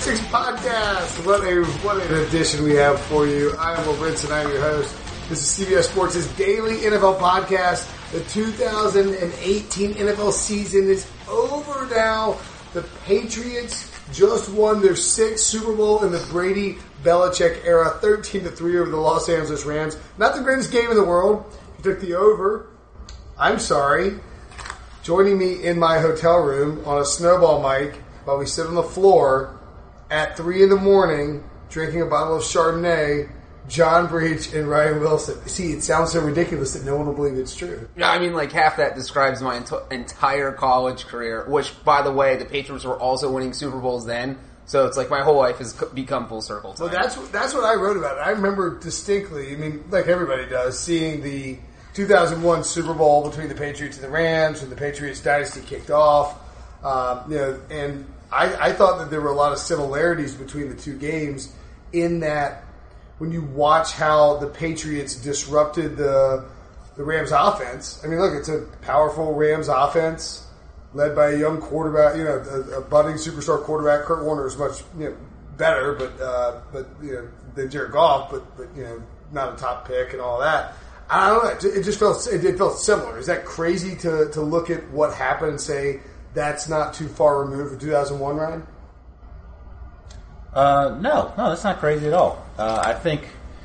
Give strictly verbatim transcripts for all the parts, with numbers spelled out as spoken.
Patriots podcast. What a what an edition we have for you. I am Will Brinson. I am your host. This is C B S Sports' daily N F L podcast. The two thousand eighteen N F L season is over now. The Patriots just won their sixth Super Bowl in the Brady Belichick era, thirteen to three over the Los Angeles Rams. Not the greatest game in the world. He took the over. I'm sorry. Joining me in my hotel room on a snowball mic while we sit on the floor at three in the morning drinking a bottle of Chardonnay, John Breach and Ryan Wilson. See, it sounds so ridiculous that no one will believe it's true. Yeah, I mean, like, half that describes my ent- entire college career, which, by the way, the Patriots were also winning Super Bowls then, so it's like my whole life has become full circle time. Well, that's, that's what I wrote about it. I remember distinctly, I mean, like everybody does, seeing the two thousand one Super Bowl between the Patriots and the Rams, and the Patriots dynasty kicked off. Um, you know, and I, I thought that there were a lot of similarities between the two games in that when you watch how the Patriots disrupted the the Rams offense. I mean, look, it's a powerful Rams offense led by a young quarterback, you know, a, a budding superstar quarterback. Kurt Warner is much you know, better, but uh, but you know than Jared Goff, but but you know not a top pick and all that. I don't know. It just felt it, it felt similar. Is that crazy to to look at what happened and say that's not too far removed from two thousand one, Ryan? Uh, no, no, that's not crazy at all. Uh, I think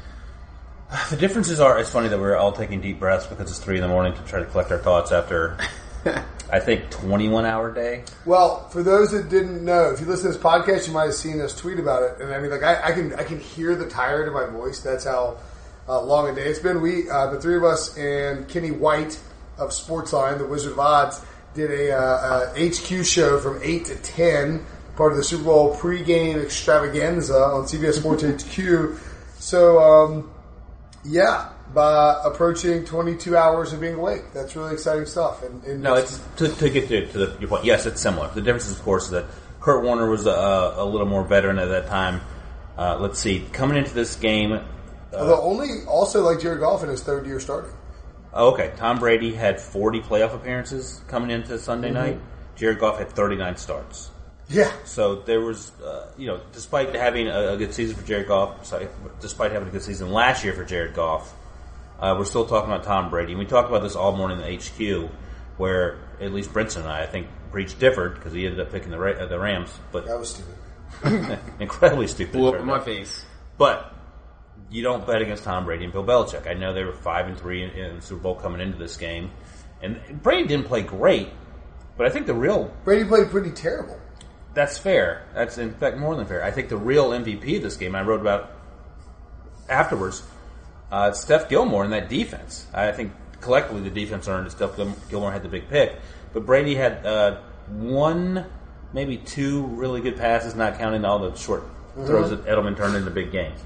the differences are. It's funny that we're all taking deep breaths because it's three in the morning to try to collect our thoughts after. I think twenty-one hour day. Well, for those that didn't know, if you listen to this podcast, you might have seen us tweet about it. And I mean, like I, I can I can hear the tired in my voice. That's how. Uh, long a day it's been. We, uh, the three of us and Kenny White of Sportsline, the Wizard of Odds, did a uh, uh, H Q show from eight to ten, part of the Super Bowl pregame extravaganza on C B S Sports H Q. So, um, yeah, by approaching twenty-two hours of being awake. That's really exciting stuff. And, and no, it's to, to get to, to the, your point. Yes, it's similar. The difference, of course, is that Kurt Warner was a, a little more veteran at that time. Uh, let's see, coming into this game. Although only also like Jared Goff in his third year starting. Oh, okay. Tom Brady had forty playoff appearances coming into Sunday mm-hmm. night. Jared Goff had thirty-nine starts. Yeah. So there was, uh, you know, despite having a, a good season for Jared Goff, sorry, despite having a good season last year for Jared Goff, uh, we're still talking about Tom Brady. And we talked about this all morning in the H Q, where at least Brinson and I, I think, Breach differed because he ended up picking the Ra- uh, the Rams. But that was stupid. Incredibly stupid. Blew up in my face. But you don't bet against Tom Brady and Bill Belichick. I know they were five and three in, in the Super Bowl coming into this game, and Brady didn't play great. But I think the real Brady played pretty terrible. That's fair. That's in fact more than fair. I think the real M V P of this game I wrote about afterwards. Uh, Steph Gilmore in that defense. I think collectively the defense earned it. Steph Gilmore had the big pick, but Brady had uh, one, maybe two really good passes, not counting all the short mm-hmm. throws that Edelman turned into big games.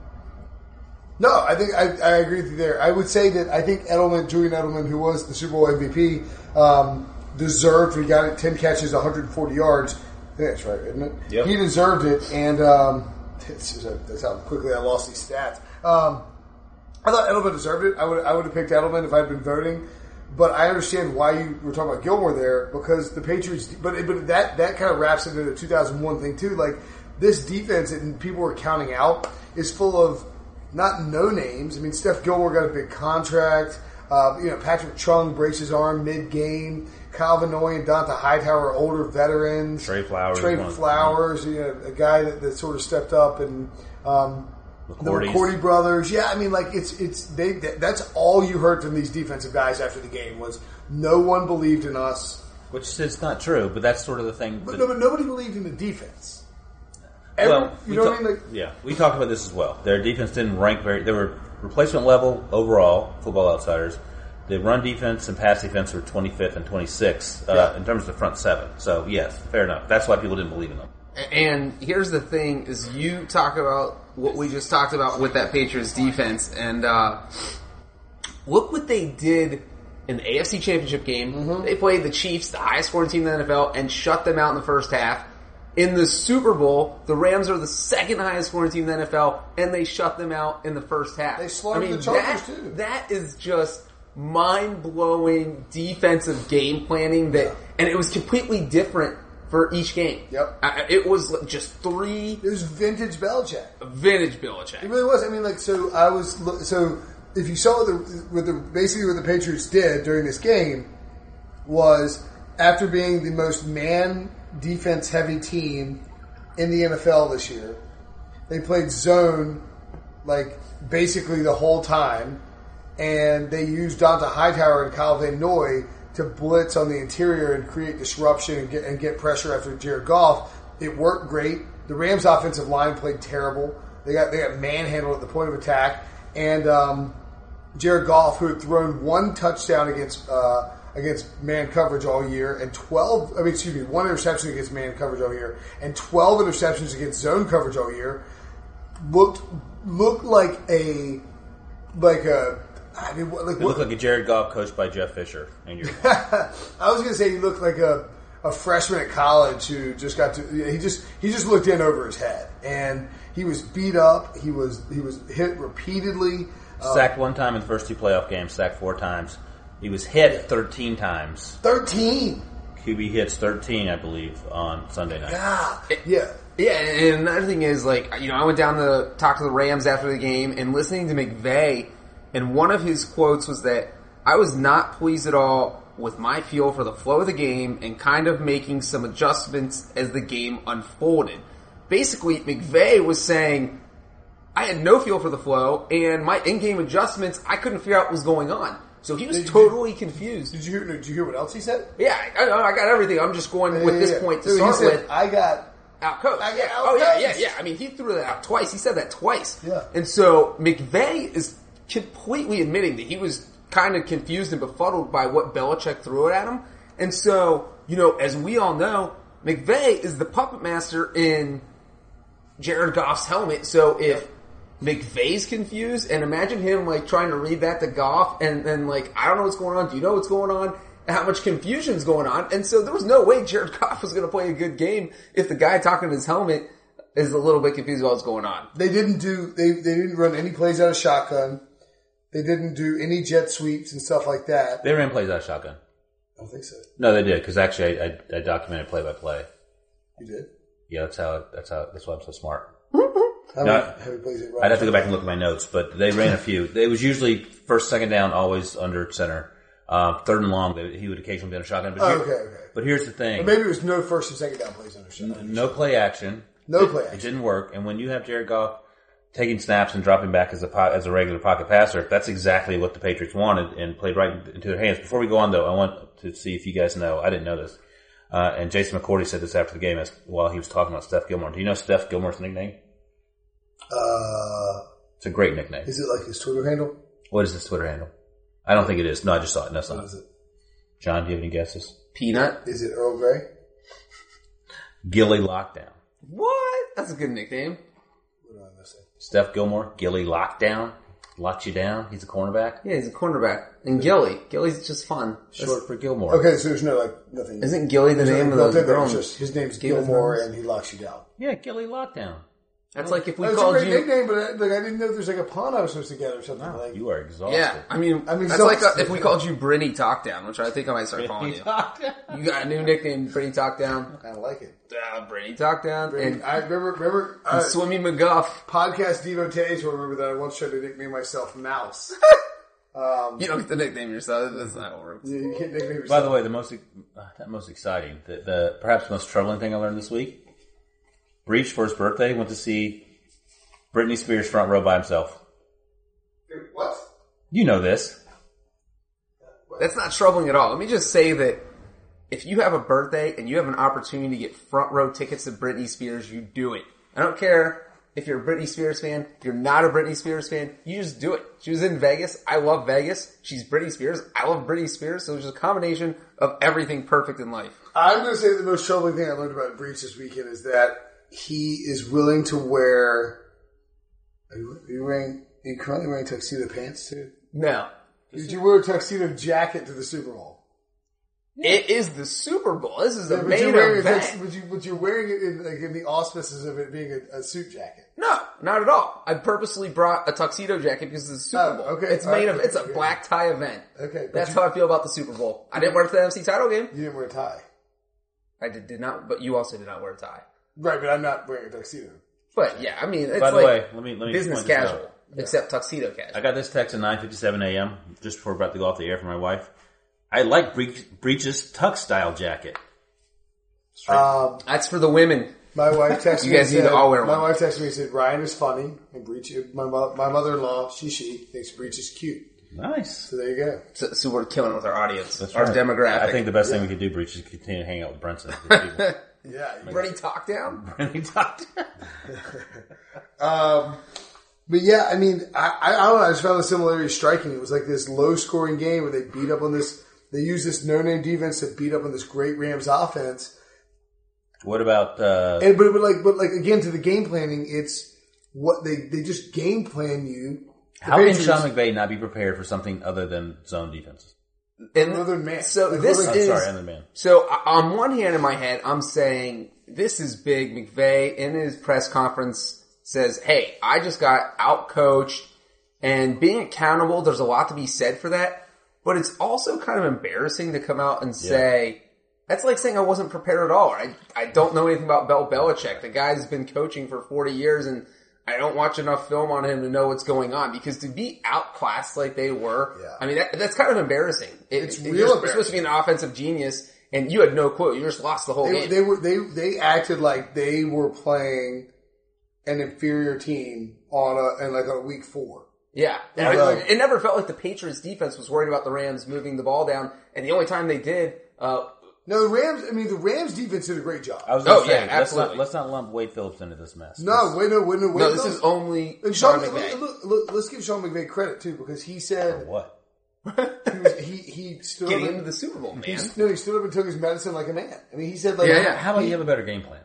No, I think I, I agree with you there. I would say that I think Edelman, Julian Edelman, who was the Super Bowl M V P, um, deserved. He got it ten catches, one hundred forty yards. I think that's right, isn't it? Yep. He deserved it, and um, that's, that's how quickly I lost these stats. Um, I thought Edelman deserved it. I would I would have picked Edelman if I'd been voting, but I understand why you were talking about Gilmore there because the Patriots. But but that that kind of wraps into the two thousand one thing too. Like this defense that people were counting out is full of. Not no names. I mean, Steph Gilmore got a big contract. Uh, you know, Patrick Chung breaks his arm mid-game. Kyle Van Noy and Donta Hightower are older veterans. Trey Flowers. Trey Flowers, you know, a guy that, that sort of stepped up. And um, the McCourty brothers. Yeah, I mean, like, it's it's they. That's all you heard from these defensive guys after the game was no one believed in us. Which is not true, but that's sort of the thing. But, no, but nobody believed in the defense. Every, well, you know ta- what I mean? Like, yeah, we talked about this as well. Their defense didn't rank very. They were replacement level overall, Football Outsiders. The run defense and pass defense were twenty-fifth and twenty-sixth uh, yeah. in terms of the front seven. So yes, fair enough. That's why people didn't believe in them. And here's the thing: is you talk about what we just talked about with that Patriots defense, and uh, look what they did in the A F C Championship game. Mm-hmm. They played the Chiefs, the highest scoring team in the N F L, and shut them out in the first half. In the Super Bowl, the Rams are the second highest scoring team in the N F L, and they shut them out in the first half. They slaughtered I mean, the Chargers, that, too. That is just mind-blowing defensive game planning that, and it was completely different for each game. Yep. I, it was just three. It was vintage Belichick. Vintage Belichick. It really was. I mean, like, so I was so if you saw what the, what the basically what the Patriots did during this game was after being the most man defense heavy team in the N F L this year, they played zone like basically the whole time, and they used Donta Hightower and Kyle Van Noy to blitz on the interior and create disruption and get, and get pressure after Jared Goff. It worked great. The Rams' offensive line played terrible. They got they got manhandled at the point of attack, and um, Jared Goff, who had thrown one touchdown against uh, against man coverage all year, and twelve I mean excuse me one interception against man coverage all year, and twelve interceptions against zone coverage all year, looked looked like a like a. I mean, what, like It looked like a Jared Goff coached by Jeff Fisher. And you're I was going to say he looked like a, a freshman at college who just got to. He just he just looked in over his head, and he was beat up. He was he was hit repeatedly. sacked one time in the first two playoff games. Sacked four times. He was hit thirteen times. Thirteen. Q B hits thirteen, I believe, on Sunday night. God. Yeah. Yeah, and another thing is, like, you know, I went down to talk to the Rams after the game, and listening to McVay, and one of his quotes was that I was not pleased at all with my feel for the flow of the game and kind of making some adjustments as the game unfolded. Basically, McVay was saying, I had no feel for the flow, and my in-game adjustments, I couldn't figure out what was going on. So he was Did you- totally confused. Did you hear? Did you hear what else he said? Yeah, I, I got everything. I'm just going with Yeah, this yeah. point to Dude, start he said, with. I got. Out coach. I got Yeah. Oh yeah, yeah, out-coached. yeah. I mean, he threw that out twice. He said that twice. Yeah. And so McVay is completely admitting that he was kind of confused and befuddled by what Belichick threw at him. And so, you know, as we all know, McVay is the puppet master in Jared Goff's helmet. So if McVay's confused, and imagine him like trying to read that to Goff, and then like, I don't know what's going on. Do you know what's going on? How much confusion's going on. And so there was no way Jared Goff was going to play a good game if the guy talking to his helmet is a little bit confused about what's going on. They didn't do. They they didn't run any plays out of shotgun. They didn't do any jet sweeps and stuff like that. They ran plays out of shotgun. I don't think so. No, they did, because actually I, I, I documented play by play. You did. Yeah, that's how. That's how. That's why I'm so smart. How No, many, how many plays they run? I'd have to go back and look at my notes, but they ran a few. It was usually first, second down, always under center. Um, third and long, they, he would occasionally be on a shotgun. But, Oh, here- okay, okay. but here's the thing: Or maybe it was no first and second down plays under shotgun. no play action. No play It action. didn't work. And when you have Jared Goff taking snaps and dropping back as a po- as a regular pocket passer, that's exactly what the Patriots wanted and played right into their hands. Before we go on, though, I want to see if you guys know. I didn't know this, uh, and Jason McCourty said this after the game as while he was talking about Steph Gilmore. Do you know Steph Gilmore's nickname? Uh, It's a great nickname. is it like his Twitter handle? What is his Twitter handle? I don't think it is. No, I just saw it. No, it's What not. is it? John, do you have any guesses? Peanut? Is it Earl Grey? Gilly Lockdown. What? That's a good nickname. What am I missing? Steph Gilmore, Gilly Lockdown. Locked you down. He's a cornerback. Yeah, he's a cornerback. And Gilly. Gilly's just fun. Short for Gilmore. Okay, so there's no like nothing. Isn't Gilly the There's name no- of the no, girl? it's just his name's Game of Gilmore, Thrones? and he locks you down. Yeah, Gilly Lockdown. That's like if we That's a called great you... nickname, but I, like, I didn't know there's like a pun I was supposed to get or something. like You are exhausted. Yeah, I mean, I mean, that's so- like a, if we called you Brittany Talkdown, which I think I might start calling you. You got a new nickname, Brittany Talkdown. I kind of like it. Uh, Brittany Talkdown. And, And I remember, remember, and uh, Swimmy McGuff. podcast devotees will remember that I once tried to nickname myself Mouse. um, You don't get to nickname yourself. That's not how it works. you, you can't nickname yourself. By the way, the most, uh, not most exciting, the, the perhaps most troubling thing I learned this week, Breach for his birthday went to see Britney Spears front row by himself. Dude, what? You know this. That's not troubling at all. Let me just say that if you have a birthday and you have an opportunity to get front row tickets to Britney Spears, you do it. I don't care if you're a Britney Spears fan, if you're not a Britney Spears fan, you just do it. She was in Vegas. I love Vegas. She's Britney Spears. I love Britney Spears. So it's just a combination of everything perfect in life. I'm going to say the most troubling thing I learned about Breach this weekend is that he is willing to wear. Are you, are you wearing? Are you currently wearing tuxedo pants too? No. Did you wear a tuxedo jacket to the Super Bowl? It is the Super Bowl. This is Yeah, a but, main you're wearing a event. tux, but, you, but you're wearing it in, like, in the auspices of it being a, a suit jacket. No, not at all. I purposely brought a tuxedo jacket because it's the Super Oh, Bowl. okay. It's All made right. of, it's a Okay. black tie event. Okay, but That's you- how I feel about the Super Bowl. I didn't wear it for the N F C title game. You didn't wear a tie. I did, did not, but you also did not wear a tie. Right, but I'm not wearing a tuxedo. But yeah, I mean, it's By the like way, let me let me business point this casual, out. except tuxedo casual. I got this text at nine fifty-seven a.m. just before about to go off the air from my wife. I like Bre- Breach's tux style jacket. Um, That's for the women. my wife texted You me. guys and need to said, all wear My one. wife texted me and said Ryan is funny and Breach. My mo- my mother-in-law, she she thinks Breach is cute. Nice. So there you go. So, so we're killing it with our audience, That's our right. demographic. I think the best thing we could do, Breach, is continue to hang out with Brunson. People. Yeah. Ready talk down? Really talked. Um, but yeah, I mean, I, I, I don't know. I just found the similarity striking. It was like this low-scoring game where they beat up on this. They used this no-name defense to beat up on this great Rams offense. What about? Uh, And but, but like, but like again, to the game planning, it's what they they just game plan you. The how can Patriots- Sean McVay not be prepared for something other than zone defenses? And Other than man. So Like, this what I'm is sorry, other man. so uh, on one hand, in my head, I'm saying this is big. McVay in his press conference says, "Hey, I just got out coached," and being accountable. There's a lot to be said for that, but it's also kind of embarrassing to come out and say. That's like saying I wasn't prepared at all. I I don't know anything about Bill Belichick. The guy's been coaching for forty years, and I don't watch enough film on him to know what's going on. Because to be outclassed like they were, Yeah. I mean that, that's kind of embarrassing. It, It's it- real you're embarrassing. supposed to be an offensive genius, and you had no clue. You just lost the whole They, game. they were they they acted like they were playing an inferior team on a and like on a week four. yeah, and Although- it, it never felt like the Patriots defense was worried about the Rams moving the ball down. And the only time they did. Uh, No, the Rams. I mean, the Rams defense did a great job. I was going to Oh, say, yeah, let's absolutely. not let's not lump Wade Phillips into this mess. No, wait, no, wait, no, wait. no, this is only And Sean Sean, McVay. look, look, look, let's give Sean McVay credit too because he said What? he was, he, he stood Getting up into and, the Super Bowl, he, man. no, he stood up and took his medicine like a man. I mean, he said like, Yeah, yeah. How about you have a better game plan?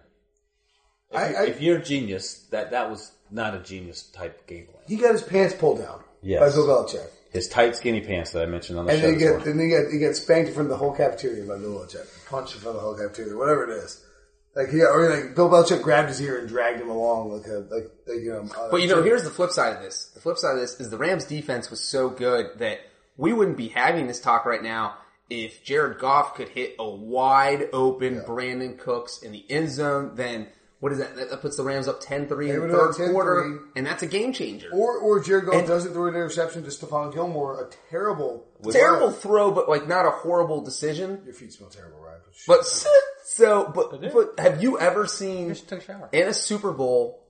If, I- you, I- if you're a genius, that that was not a genius type game plan. he got his pants pulled down Yes. by Bill Belichick, His tight, skinny pants that I mentioned on the and show. then he this get morning. then he get he gets spanked in front of the whole cafeteria by Bill Belichick, punched in front of the whole cafeteria, whatever it is. Like he, or like Bill Belichick grabbed his ear and dragged him along like a like, like you know. Uh, But you know, here's the flip side of this. The flip side of this is the Rams defense was so good that we wouldn't be having this talk right now if Jared Goff could hit a wide open Yeah. Brandon Cooks in the end zone. Then what is that? That puts the Rams up ten three They in the would have third ten quarter, three. and that's a game changer. Or or Jared Goff And- doesn't throw an interception to Stephon Gilmore, a terrible, Terrible throw, but like not a horrible decision. Your feet smell terrible, Ryan. But so, but, but have you ever seen Just took a shower. in a Super Bowl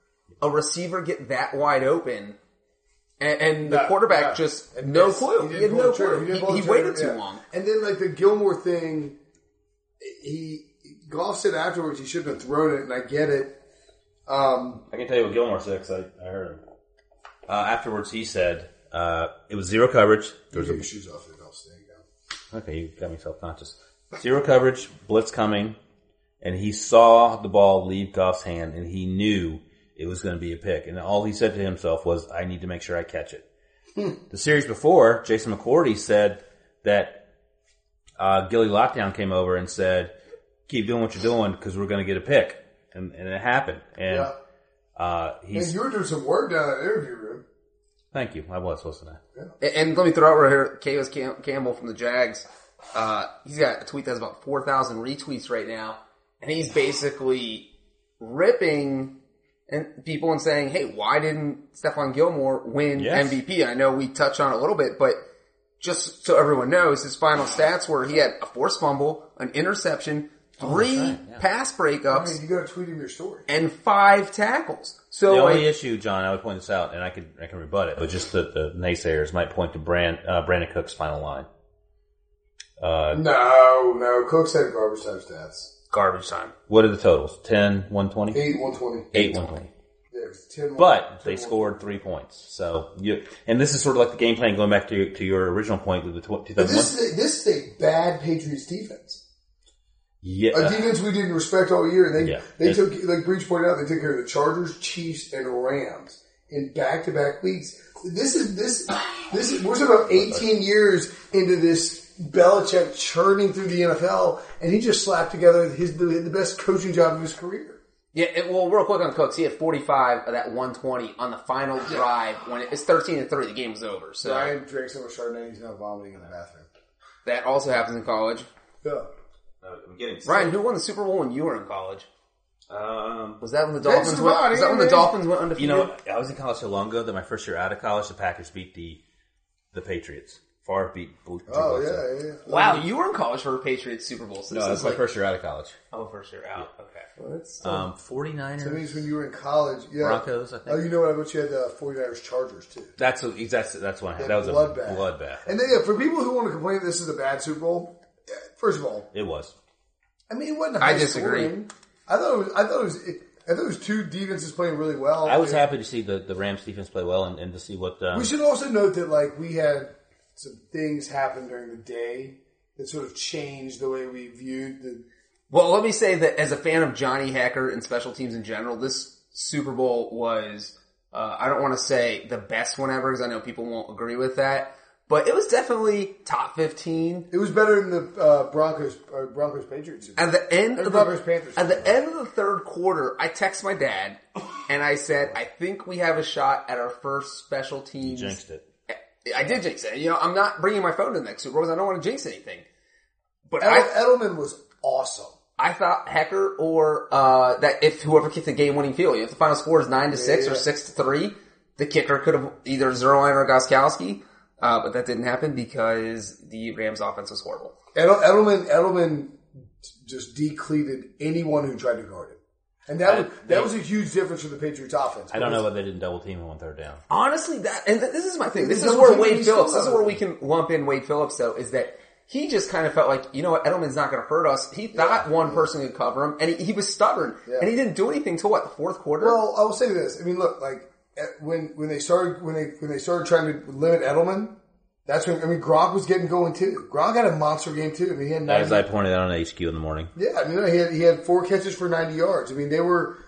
a receiver get that wide open? And, and the No, quarterback no. just And no missed. clue. He He, didn't had pull no the trigger. clue. didn't He, pull the he trigger, waited too yeah. long. And then like the Gilmore thing, he Goff said afterwards he shouldn't have thrown it, and I get it. Um, I can tell you what Gilmore said because I, I heard him. Uh, afterwards, he said uh, it was zero coverage. There was take a your shoes off and I'll stay down. Okay, you got me self-conscious. Zero coverage, blitz coming, and he saw the ball leave Goff's hand, and he knew it was going to be a pick. And all he said to himself was, I need to make sure I catch it. Hmm. The series before, Jason McCourty said that uh, Gilly Lockdown came over and said, keep doing what you're doing because we're going to get a pick. And, and it happened. And Yeah. uh, And he's... you were doing some work down in that interview room. Thank you. I was, wasn't I? And, and let me throw out right here, Chaos Cam- Campbell from the Jags. Uh, he's got a tweet that has about four thousand retweets right now. And he's basically ripping and people and saying, hey, why didn't Stephon Gilmore win Yes. M V P? I know we touched on it a little bit, but just so everyone knows, his final stats were he had a forced fumble, an interception, three right, yeah. pass I breakups, mean, you got to tweet him your story. and five tackles. So The like, only issue, John, I would point this out, and I could I can rebut it, but just the, the naysayers might point to Brand, uh, Brandon Cook's final line. Uh, No, no. Cook said garbage time stats. garbage time. what are the totals? ten, one twenty? Eight, one twenty. eight, one twenty. Yeah, it was ten. But they scored three points. So you, and this is sort of like the game plan going back to to your original point with the tw- But this two thousand one. is a, this is a bad Patriots defense. Yeah. A defense we didn't respect all year. And they Yeah. they It- took, like Breach pointed out, they took care of the Chargers, Chiefs, and Rams in back to back weeks. This is this this is we're about eighteen years into this Belichick churning through the N F L, and he just slapped together his the, the best coaching job of his career. Yeah, it, well, real quick on Cooks, he had forty-five of that one twenty on the final drive when it, it's thirteen to three. The game was over. So Ryan drank so much Chardonnay, he's now vomiting in the bathroom. that also happens in college. Yeah. I'm getting sick. Ryan, who won the Super Bowl when you were in college? Um, Was that when the Thanks Dolphins for went? body, Was that when the man. Dolphins went undefeated? you know, I was in college so long ago that my first year out of college, the Packers beat the the Patriots. Favre beat Drew Oh Bledsoe. yeah, yeah. Wow, you were in college for a Patriots Super Bowl. So No, this that's is my like, first year out of college. oh, first year out. Okay. Well, that's, Um, that 49ers. means when you were in college, yeah. Broncos, I think. Oh, you know what? I bet you had the 49ers Chargers too. That's a, that's that's one I had. That was a bloodbath. bloodbath. And then, yeah, for people who want to complain this is a bad Super Bowl, yeah, first of all, It was. I mean, it wasn't. I High disagree. Scoring. I thought it was. I thought it was. It, I thought it was two defenses playing really well. I was And happy to see the, the Rams defense play well and, and to see what. Um, We should also note that like we had some things happen during the day that sort of changed the way we viewed the. Well, let me say that as a fan of Johnny Hacker and special teams in general, this Super Bowl was, uh, I don't want to say the best one ever because I know people won't agree with that, but it was definitely top fifteen. It was better than the uh, Broncos uh, Broncos Patriots. At the end And of Broncos the, Panthers. at the end of the third quarter, I text my dad and I said, I think we have a shot at our first special teams. jinxed it. I did jinx it. You know, I'm not bringing my phone to the next Super Bowl because I don't want to jinx anything. But Edel- I, Edelman was awesome. I thought Hecker or uh that if whoever kicked the game-winning field, if the final score is nine to six Yeah. or six to three, the kicker could have either Zerline or Gostkowski, uh, but that didn't happen because the Rams' offense was horrible. Edel- Edelman Edelman just decleated anyone who tried to guard him, and that I- was, that they- was a huge difference for the Patriots' offense. I don't know why they didn't double team him on third down. Honestly, that and th- this is my thing. They This is double where teamed him, Wade he still Phillips. This is double where we can lump in Wade Phillips, though, is that he just kind of felt like, you know what, Edelman's not going to hurt us. He thought Yeah. one person could cover him, and he, he was stubborn, Yeah. and he didn't do anything till what, the fourth quarter. Well, I will say this. I mean, look, like at- when when they started when they when they started trying to limit Edelman, that's when I mean Gronk was getting going too. Gronk had a monster game too. I mean, he had ninety, As I pointed out on H Q in the morning. yeah. I mean, he had he had four catches for ninety yards. I mean, they were,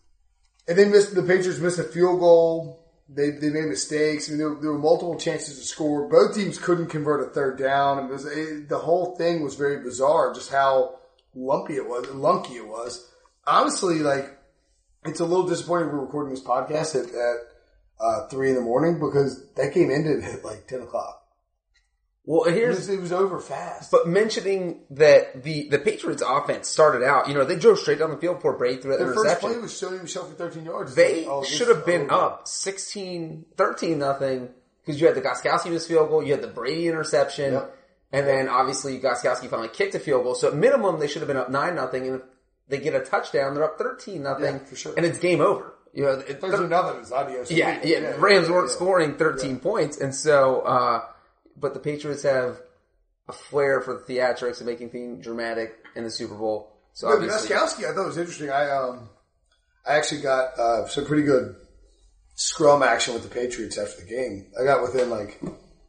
and they missed the Patriots missed a field goal. They they made mistakes. I mean, there, there were multiple chances to score. Both teams couldn't convert a third down. It was it, the whole thing was very bizarre. Just how lumpy it was, lunky it was. Honestly, like it's a little disappointing we're recording this podcast at, at uh, three in the morning because that game ended at like ten o'clock. well, It here's was, it was over fast. But mentioning that the, the Patriots offense started out, you know, they drove straight down the field before Brady threw that Their first interception. play was Sony Michel for thirteen yards. They It's like, oh, this should is have been over. up sixteen, thirteen nothing because you had the Gostkowski missed field goal, you had the Brady interception, Yep. and then obviously Gostkowski finally kicked a field goal. So at minimum, they should have been up nine nothing, and if they get a touchdown, they're up thirteen nothing, Yeah, for sure. and it's game over. You know, it, thirteen nothing is adios. yeah, yeah, Rams weren't scoring thirteen points, and so, uh, but the Patriots have a flair for the theatrics and making things dramatic in the Super Bowl. So No, obviously, Gostkowski, I thought was interesting. I um, I actually got uh, some pretty good scrum action with the Patriots after the game. I got within like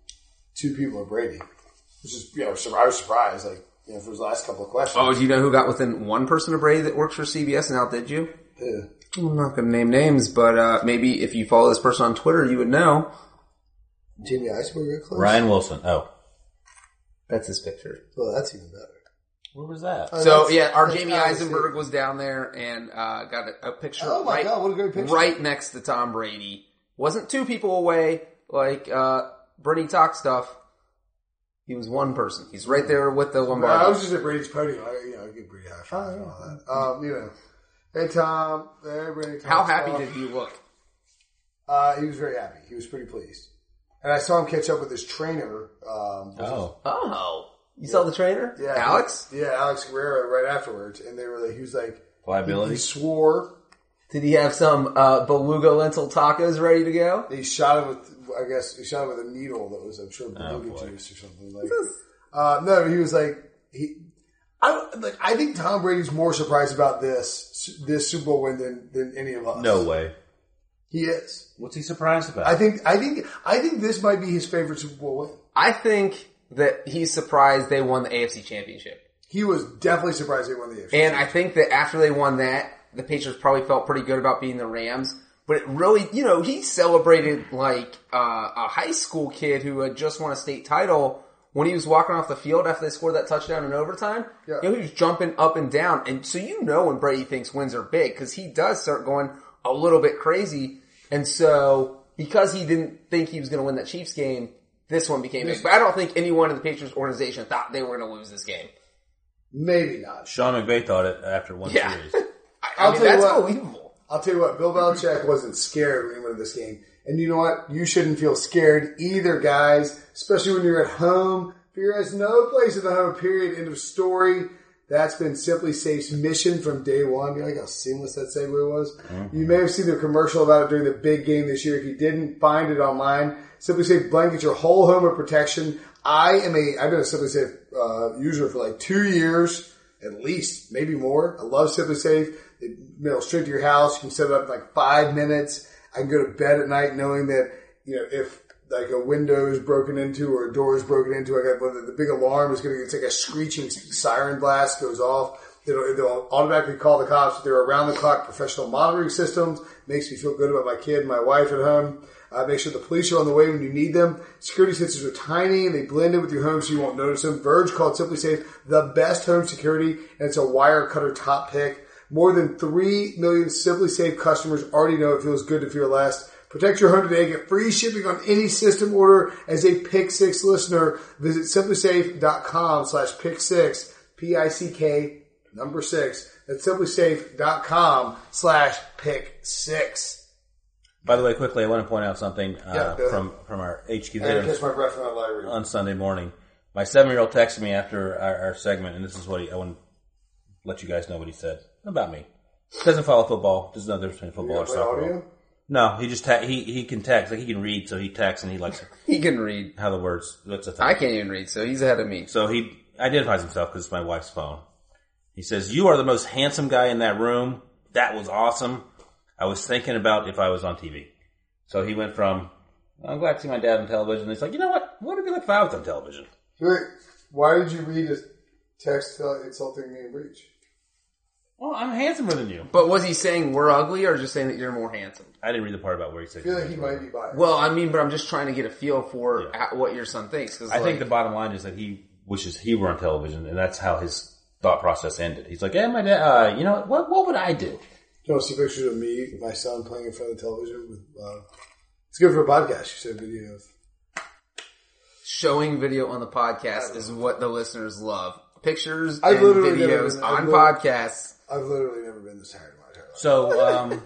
two people of Brady, which is you know I was surprised. Like you know for his last couple of questions. oh, do you know who got within one person of Brady that works for C B S and outdid you? Yeah. I'm not going to name names, but uh, maybe if you follow this person on Twitter, you would know. Jamie Iceberg got close. Ryan Wilson. Oh. That's his picture. Well, that's even better. Where was that? Oh, So that's- yeah, our that's Jamie obviously- Eisenberg was down there and uh, got a, a picture. Oh my right, God, what a great picture. Right next to Tom Brady. Wasn't two people away like uh, Bernie talk stuff. He was one person. He's right there with the No, Lombardi. I was just at Brady's podium. I, you know, I give Brady a high five and all that. Um, you know, hey Tom, hey Brady. Tom How happy stuff. did he look? Uh, he was very happy. He was pretty pleased. And I saw him catch up with his trainer. Um, Oh. Oh, you saw the trainer, yeah, Alex? Yeah, Alex Guerrero right afterwards. And they were like, he was like, he, Liability. he swore. Did he have some uh, beluga lentil tacos ready to go? He shot him with, I guess, he shot him with a needle that was, I'm sure, beluga boy. juice or something. Like, uh, no, he was like, he, I don't- like. I think Tom Brady's more surprised about this this Super Bowl win than, than any of us. No way. He is. What's he surprised about? I think. I think. I think this might be his favorite Super Bowl win. I think that he's surprised they won the A F C Championship. He was definitely surprised they won the A F C. And I think that after they won that, the Patriots probably felt pretty good about beating the Rams. But it really, you know, he celebrated like uh, a high school kid who had just won a state title when he was walking off the field after they scored that touchdown in overtime. Yeah. You know, he was jumping up and down. And so you know when Brady thinks wins are big because he does start going a little bit crazy. And so because he didn't think he was going to win that Chiefs game, this one became big. But I don't think anyone in the Patriots organization thought they were going to lose this game. Maybe not. Sean McVay thought it after one Yeah. series. I I'll mean, tell you that's what. believable. I'll tell you what, Bill Belichick wasn't scared when he went into this game. And you know what? You shouldn't feel scared either, guys, especially when you're at home. Fear has no place in the home, period. End of story. That's been Simply Safe's mission from day one. You like how seamless that segue was? Mm-hmm. You may have seen the commercial about it during the big game this year. If you didn't, find it online. Simply Safe blankets your whole home with protection. I am a, I've been a Simply Safe uh, user for like two years, at least, maybe more. I love Simply Safe. It mails straight to your house. You can set it up in like five minutes. I can go to bed at night knowing that, you know, if like a window is broken into or a door is broken into, I got whether the big alarm is going to, it's like a screeching siren blast goes off. It'll, it'll automatically call the cops. They're around the clock professional monitoring systems. Makes me feel good about my kid and my wife at home. Uh, make sure the police are on the way when you need them. Security sensors are tiny and they blend in with your home so you won't notice them. Verge called Simply Safe the best home security, and it's a wire cutter top pick. More than three million Simply Safe customers already know it feels good to feel less. Protect your home today. Get free shipping on any system order as a Pick Six listener. Visit simplysafe.com slash pick six, P I C K, number six. That's simplysafe.com slash pick six. By the way, quickly, I want to point out something uh, yeah, from, from our H Q I there catch my breath from that library. on Sunday morning. My seven-year-old texted me after our, our segment, and this is what he, I want to let you guys know what he said about me. Doesn't follow football. Doesn't know the difference between football You or play soccer. audio? No, he just ta- he he can text, like he can read, so he texts and he likes He can read. how the words. That's a thing. I can't even read, so he's ahead of me. So he identifies himself because it's my wife's phone. He says, "You are the most handsome guy in that room. That was awesome. I was thinking about if I was on T V." So he went from, "I'm glad to see my dad on television." He's like, "You know what? What would it be like if I was on television?" Wait, why did you read a text uh, insulting me and Breach? Well, I'm handsomer than you. But was he saying we're ugly or just saying that you're more handsome? I didn't read the part about where he said. I feel like he might be biased. Well, I mean, but I'm just trying to get a feel for Yeah. at what your son thinks. Cause I like, think the bottom line is that he wishes he were on television, and that's how his thought process ended. He's like, "Yeah, my dad. Uh, you know what? What would I do?" You want to see pictures of me and my son playing in front of the television? With, uh, it's good for a podcast. You said video of. showing video on the podcast is what the listeners love. Pictures I've and literally never videos been- on I've literally- podcasts. I've literally never been this tired in my entire life. So, um,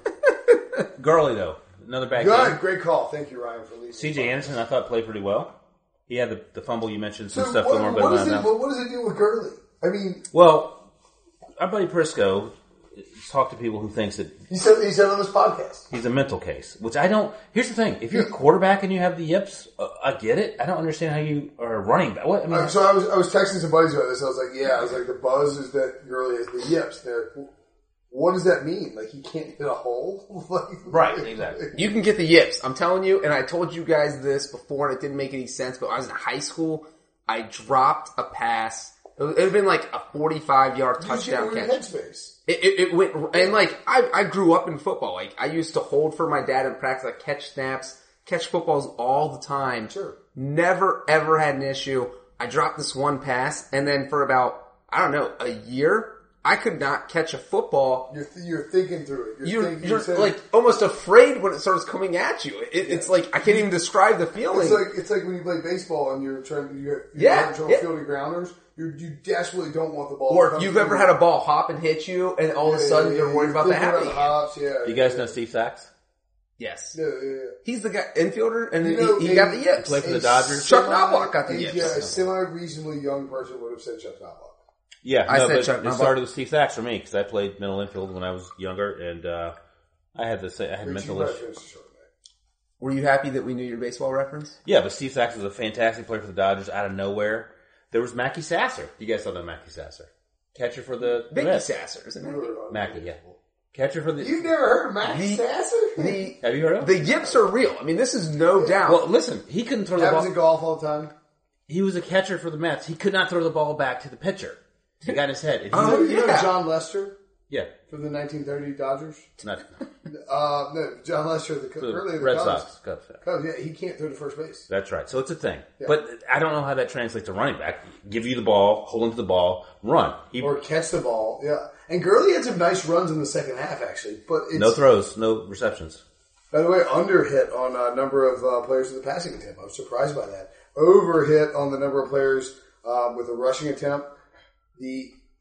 Gurley though, another bad Good, game. great call. Thank you, Ryan, for leading. C J Anderson, I thought played pretty well. He had the, the fumble you mentioned, some So stuff what, going on. what, but does not it, now. what, what does it do with Gurley? I mean, Well, our buddy Prisco talked to people who thinks that he said he said on this podcast. he's a mental case, which I don't. Here's the thing: if you're a quarterback and you have the yips, uh, I get it. I don't understand how you are a running back. What I mean, Uh, so I was I was texting some buddies about this. I was like, yeah, I was like, the buzz is that Gurley has the yips. They're, what does that mean? Like he can't hit a hole? like, right? Exactly. You can get the yips. I'm telling you, and I told you guys this before, and it didn't make any sense. But when I was in high school, I dropped a pass. It would have been like a forty-five yard touchdown Use your catch. headspace. It, it, it went, and like, I, I grew up in football. Like, I used to hold for my dad in practice, like catch snaps, catch footballs all the time. Sure. Never ever had an issue. I dropped this one pass, and then for about, I don't know, a year, I could not catch a football. You're th- you're thinking through it. You're, You're, thinking, you're saying- like almost afraid when it starts coming at you. It, it's like, I can't even describe the feeling. It's like it's like when you play baseball and you're trying you're, you're Yeah, having trouble yeah. fielding grounders. You you desperately don't want the ball. or to if come you've to ever you. had a ball hop and hit you, and all of a Yeah, sudden yeah, you're yeah, worried about the thinking happy. the hops, yeah. Do you guys yeah. know Steve Sachs? Yes. Yeah, yeah, yeah. He's the guy, infielder, and You know, he, he a- got the yips. Played for the a Dodgers? Chuck semi- Knobloch got the a- yips. Yeah, a semi-reasonably young person would have said Chuck Knobloch. Yeah, I no, said but Chuck it Knobloch. started with Steve Sachs for me because I played middle infield when I was younger, and uh, I had to say I had Richie mental might issues. finish the short night. Were you happy that we knew your baseball reference? Yeah, but Steve Sachs was a fantastic player for the Dodgers out of nowhere. There was Mackie Sasser. You guys don't know Mackie Sasser. Catcher for the, the Mickey Mets. Sasser, isn't it? Mackie, yeah. Catcher for the... You've never heard of Max The- Sasser? The, Have you heard of the him? yips are real. I mean, this is no doubt. Well, listen, he couldn't throw the Happens ball. in golf all the time. He was a catcher for the Mets. He could not throw the ball back to the pitcher. He got in his head. And he Oh, was- You know yeah. John Lester yeah. from the nineteen thirty Dodgers? Not, Uh, no, John Lester, the, for the earlier the Red Cubs. Sox. Cubs, yeah. Cubs, yeah, he can't throw to first base. That's right. So it's a thing. But I don't know how that translates to running back. Give you the ball, hold onto the ball, run. He, Or catch the ball, yeah. And Gurley had some nice runs in the second half, actually. But it's, no throws, no receptions. by the way, under hit on a number of uh, players with the passing attempt. I was surprised by that. Over hit on the number of players uh, with a rushing attempt. The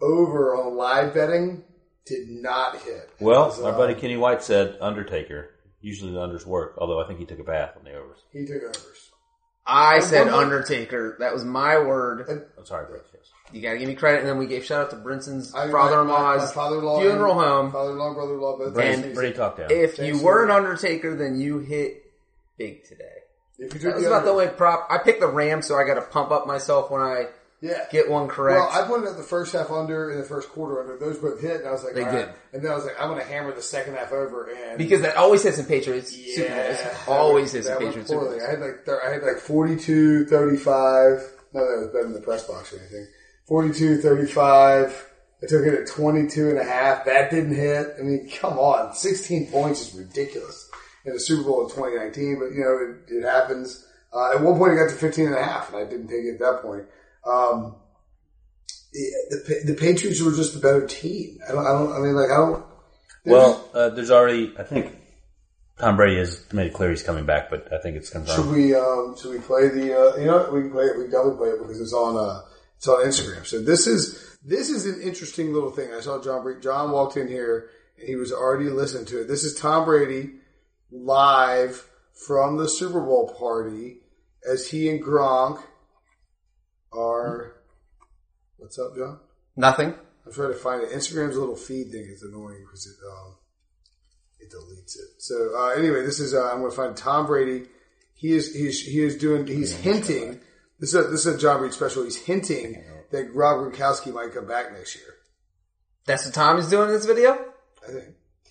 over on live betting did not hit. Well, was, our uh, buddy Kenny White said Undertaker. Usually the unders work, although I think he took a bath on the overs. He took overs. I And said one more- Undertaker. That was my word. And I'm sorry, Brett. Yes. You gotta give me credit. And then we gave shout out to Brinson's I- my- father-in-law's my father-in-law funeral and home. Father-in-law, brother-in-law, both. Brady, And Brady talked down. If Thanks you were an for- Undertaker, then you hit big today. If you That took was the about the under- only prop. I picked the Rams, so I got to pump up myself when I yeah. get one correct. Well, I pointed out the first half under and the first quarter under. Those both hit, and I was like, They all did. right. And then I was like, I'm going to hammer the second half over. And because that always hits in Patriots yeah, Super Bowls. that Always went- hits in that went Patriots Super poorly. Bowls. I had like thir- I had like forty-two thirty-five. No, that was better than the press box or anything. forty-two thirty-five. I took it at twenty-two and a half. That didn't hit. I mean, come on. sixteen points is ridiculous in the Super Bowl in twenty nineteen, but you know, it, it happens. Uh, at one point, it got to fifteen and a half, and I didn't take it at that point. Um, the, the, the Patriots were just a better team. I don't, I don't, I mean, like, I don't. Well, uh, there's already, I think Tom Brady has made it clear he's coming back, but I think it's Should confirmed. we um, should we play the uh, you know what? we can play it we can definitely play it because it's on uh, it's on Instagram. So this is this is an interesting little thing. I saw John Brady. John walked in here and he was already listening to it. This is Tom Brady live from the Super Bowl party as he and Gronk are. What's up, John? Nothing. I'm trying to find it. Instagram's little feed thing is annoying because it um, it deletes it. So uh, anyway, this is uh, I'm going to find Tom Brady. He is he's he is doing he's hinting. This is a, this is a John Reed special. He's hinting that Rob Gronkowski might come back next year. That's what Tom is doing in this video? I think.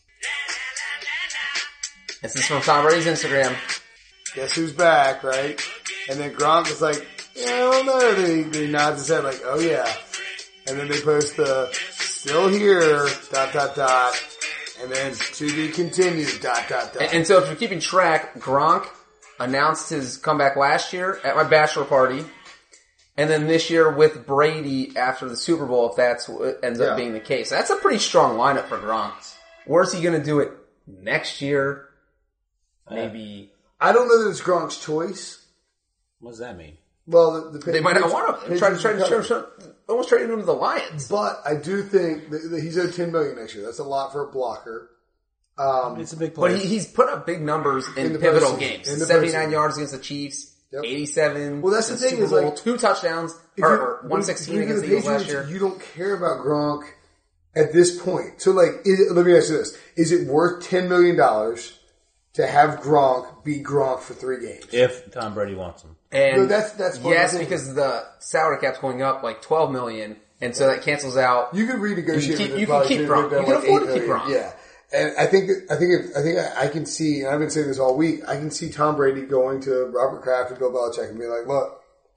This is from Tom Brady's Instagram. Guess who's back, right? And then Gronk is like, yeah, I don't know. Then he, he nods his head like, oh yeah. And then they post the still here dot dot dot, and then to be continued dot dot dot. And, and so if you're keeping track, Gronk announced his comeback last year at my bachelor party. And then this year with Brady after the Super Bowl, if that's what ends Yeah. up being the case. That's a pretty strong lineup for Gronk. Where's he going to do it next year? Maybe. I don't know that it's Gronk's choice. What does that mean? Well, the, the They might not want him. Try to try to try to almost trade him to the Lions. But I do think that, that he's owed ten million next year. That's a lot for a blocker. Um, It's a big play. But he, he's put up big numbers in, In the pivotal postseason. games. In the seventy-nine postseason. yards against the Chiefs. Yep. eighty-seven. Well, that's the in thing Super is, Bowl, like, two touchdowns, if or, you're- or one sixteen when you're against the Eagles last Patriots, year. You don't care about Gronk at this point. So, like, is it, let me ask you this: is it worth ten million dollars to have Gronk be Gronk for three games? If Tom Brady wants him. And No, that's- that's part of yes, the thing. because the salary cap's going up like twelve million, and so that cancels out. You could renegotiate. You can keep- with you it can probably keep to Gronk. make that You can like afford eight to keep million. Gronk. Yeah, and I think that, I think if, I think I, I can see, and I've been saying this all week. I can see Tom Brady going to Robert Kraft and Bill Belichick and being like, "Look,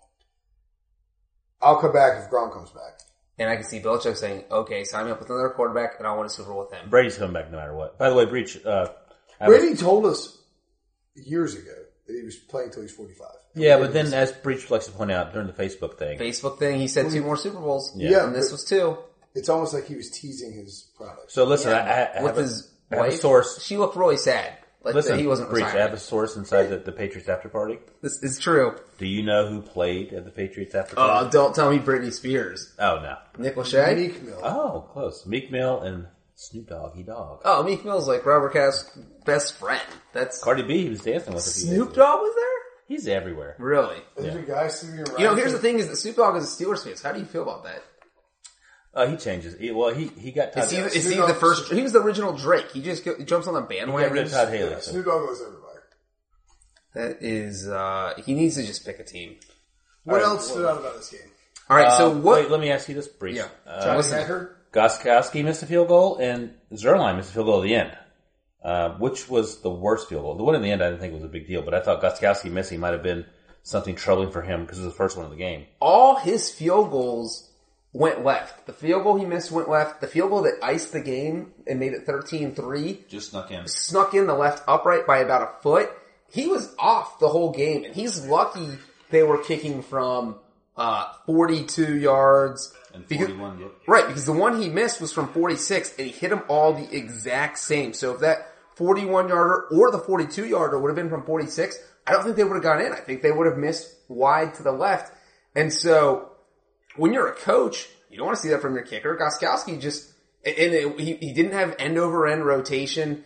I'll come back if Gronk comes back." And I can see Belichick saying, "Okay, sign me up with another quarterback, and I want a Super Bowl with him." Brady's coming back no matter what. By the way, Breach, uh, I was- Brady told us years ago that he was playing until he's forty-five. yeah, but then as Breach likes to point out during the Facebook thing, Facebook thing, he said two more Super Bowls. Yeah, and this but- was two. It's almost like he was teasing his product. so listen, Yeah, I, I, I with have, his a, I have a wife. source. She looked really sad. Like Listen, that he wasn't Breach, I retiring. have a source inside the, the Patriots after party. This is true. Do you know who played at the Patriots after party? Oh, don't tell me Britney Spears. oh, no. Nick Lachey? Meek Mill. Oh, close. Meek Mill and Snoop Doggy Dogg. Oh, Meek Mill's like Robert Kraft's best friend. That's Cardi B, he was dancing with a few Snoop days ago. Dogg was there? He's everywhere. Really? There's a guy sitting around. You know, here's the thing is that Snoop Dogg is a Steelers fan. So how do you feel about that? Uh, he changes. He, well, he, he got Todd, Is he, he is he Snoop the Dogg- first, he was the original Drake. He just go, jumps on the got rid bandwagon. of Todd Haley. Yeah, so- Snoop Dogg was everybody. That is, uh, he needs to just pick a team. What All right, else stood out about this game? Alright, Uh, so what, Wait, let me ask you this, Breach. Yeah. Uh, Johnny listen. Hecker? Goskowski missed a field goal, and Zerline missed a field goal at the end. Uh, which was the worst field goal? The one in the end I didn't think was a big deal, but I thought Goskowski missing might have been something troubling for him because it was the first one of the game. all his field goals went left. The field goal he missed went left. The field goal that iced the game and made it thirteen three Just snuck in. snuck in the left upright by about a foot. He was off the whole game, and he's lucky they were kicking from uh, forty-two yards. And Because- forty-one, yep. Right, because the one he missed was from forty-six, and he hit them all the exact same. So if that forty-one yarder or the forty-two yarder would have been from forty-six, I don't think they would have gone in. I think they would have missed wide to the left. And so when you're a coach, You don't want to see that from your kicker. Gostkowski just, and it, he, he didn't have end over end rotation.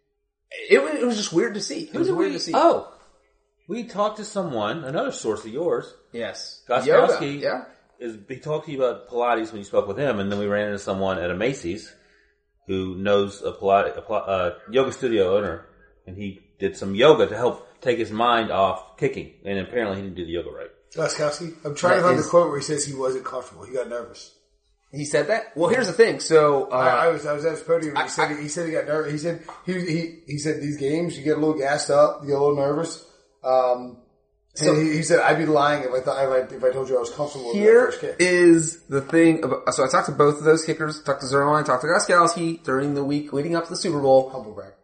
It was, it was just weird to see. It was weird we, to see. Oh, we talked to someone, another source of yours. Yes. Gostkowski. Yeah. Is, he talked to you about Pilates when you spoke with him, and then we ran into someone at a Macy's who knows a, Pilates, a uh, yoga studio owner, and he did some yoga to help take his mind off kicking, and apparently he didn't do the yoga right. Gostkowski? I'm trying That to find is- the quote where he says he wasn't comfortable. He got nervous. He said that? Well, here's the thing. So, uh, I, I was I was at his podium and I- he said I- he, he said he got nervous. He said he he he said these games you get a little gassed up, you get a little nervous. Um, So- and he, he said I'd be lying if I thought if I, if I told you I was comfortable with here that first kick. is the thing about, so I talked to both of those kickers, talked to Zerline, talked to Gostkowski during the week leading up to the Super Bowl. Humble brag.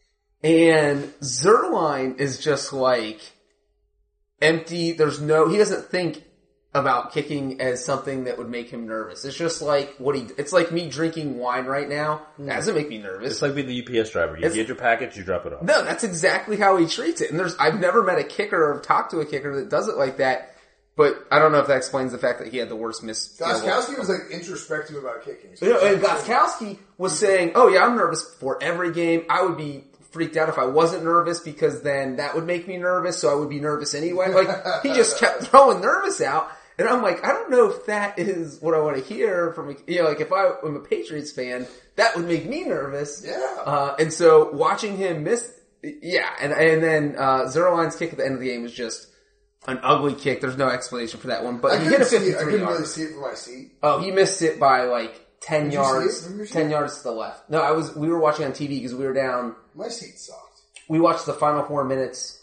And Zerline is just like empty. There's no, he doesn't think about kicking as something that would make him nervous. It's just like what he, it's like me drinking wine right now. That doesn't make me nervous. It's like being the U P S driver. You It's- get your package, you drop it off. No, that's exactly how he treats it. And there's, I've never met a kicker or talked to a kicker that does it like that. But I don't know if that explains the fact that he had the worst miss. Gostkowski was like introspective about kicking. You know, and Gostkowski was saying, "Oh yeah, I'm nervous for every game. I would be freaked out if I wasn't nervous because then that would make me nervous. So I would be nervous anyway." Like he just kept throwing nervous out, and I'm like, I don't know if that is what I want to hear from a, you know, like if I am a Patriots fan, that would make me nervous. Yeah. Uh, and so watching him miss, yeah, and and then uh, Zerline's kick at the end of the game was just an ugly kick. There's no explanation for that one, but I he hit a couldn't, see it. I fifty-three couldn't yard. really see it from my seat. Oh, he missed it by like ten Did you see yards. it from your seat? Ten yards to the left. No, I was. We were watching on T V because we were down. My seat sucked. We watched the final four minutes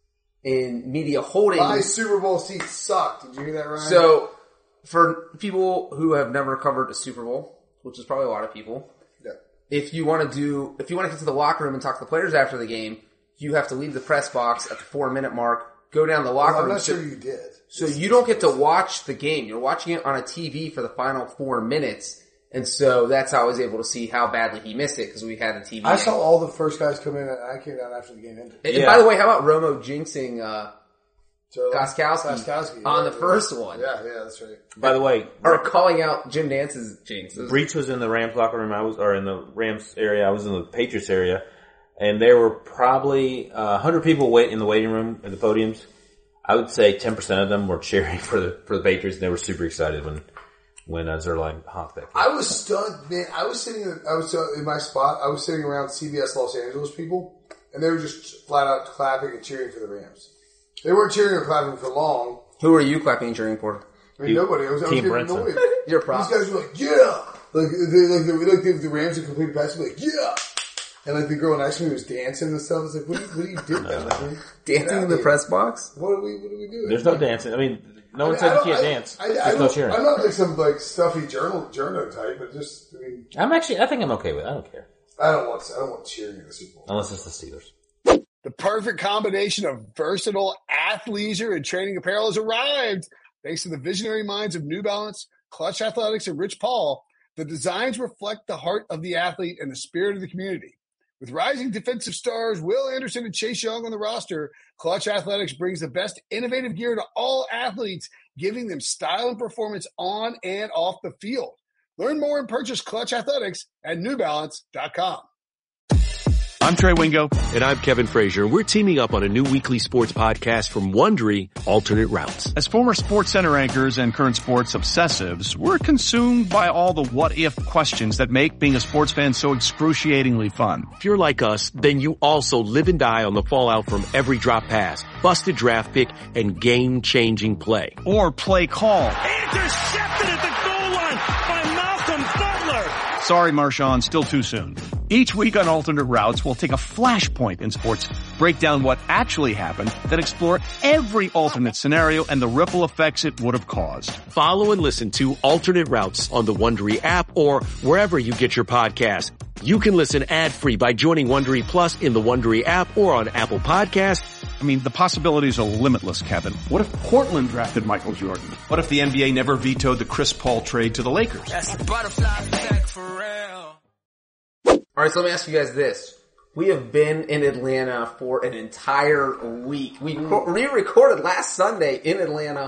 in media holding. My Super Bowl seat sucked. Did you hear that, Ryan? So, for people who have never covered a Super Bowl, which is probably a lot of people, yeah. if you want to do, if you want to get to the locker room and talk to the players after the game, you have to leave the press box at the four minute mark. Go down the locker Well, I'm room. not sure you did. So you don't get to watch the game. You're watching it on a T V for the final four minutes. And so that's how I was able to see how badly he missed it because we had the T V. I game. saw all the first guys come in, and I came down after the game ended. And Yeah. by the way, how about Romo jinxing uh, So, Gostkowski, Gostkowski, on yeah, the yeah. first one? Yeah, yeah, that's right. By the way, Or calling out Jim Dance's jinx. It was- Breach was in the Rams locker room. I was, or in the Rams area. I was in the Patriots area, and there were probably uh, one hundred people wait in the waiting room at the podiums. I would say ten percent of them were cheering for the for the Patriots, and they were super excited when when uh, Zerline honked that kick. I was stunned, man. I was sitting, in, I was uh, in my spot. I was sitting around C B S Los Angeles people, and they were just flat out clapping and cheering for the Rams. They weren't cheering or clapping for long. Who are you clapping and cheering for? I mean, nobody. I was, I was Team getting Brinson. annoyed. Your prop. These guys were like, yeah! Like, they, like, the, like the, the Rams had completed pass, like, yeah! And like the girl next to me was dancing and stuff. I was like, what are you, what are you doing? No, no. Like, Dancing in the press box? What are we, what are we doing? There's no dancing. I mean, no one I said you don't- can't I- dance. I, I, There's I no don't- cheering. I'm not like some like stuffy journal journal type, but just I mean, I'm actually. I think I'm okay with it. I don't care I don't want I don't want cheering in the Super Bowl. unless it's the Steelers. The perfect combination of versatile athleisure and training apparel has arrived. Thanks to the visionary minds of New Balance, Clutch Athletics, and Rich Paul, the designs reflect the heart of the athlete and the spirit of the community. With rising defensive stars Will Anderson and Chase Young on the roster, Clutch Athletics brings the best innovative gear to all athletes, giving them style and performance on and off the field. Learn more and purchase Clutch Athletics at new balance dot com. I'm Trey Wingo. And I'm Kevin Frazier. We're teaming up on a new weekly sports podcast from Wondery, Alternate Routes. As former Sports Center anchors and current sports obsessives, we're consumed by all the what-if questions that make being a sports fan so excruciatingly fun. If you're like us, then you also live and die on the fallout from every drop pass, busted draft pick, and game-changing play. Or play call. Intercepted at the goal line by Malcolm Butler. Sorry, Marshawn, still too soon. Each week on Alternate Routes, we'll take a flashpoint in sports, break down what actually happened, then explore every alternate scenario and the ripple effects it would have caused. Follow and listen to Alternate Routes on the Wondery app or wherever you get your podcasts. You can listen ad-free by joining Wondery Plus in the Wondery app or on Apple Podcasts. I mean, the possibilities are limitless, Kevin. What if Portland drafted Michael Jordan? What if the N B A never vetoed the Chris Paul trade to the Lakers? That's a butterfly effect for real. All right, so let me ask you guys this. We have been in Atlanta for an entire week. We, we recorded last Sunday in Atlanta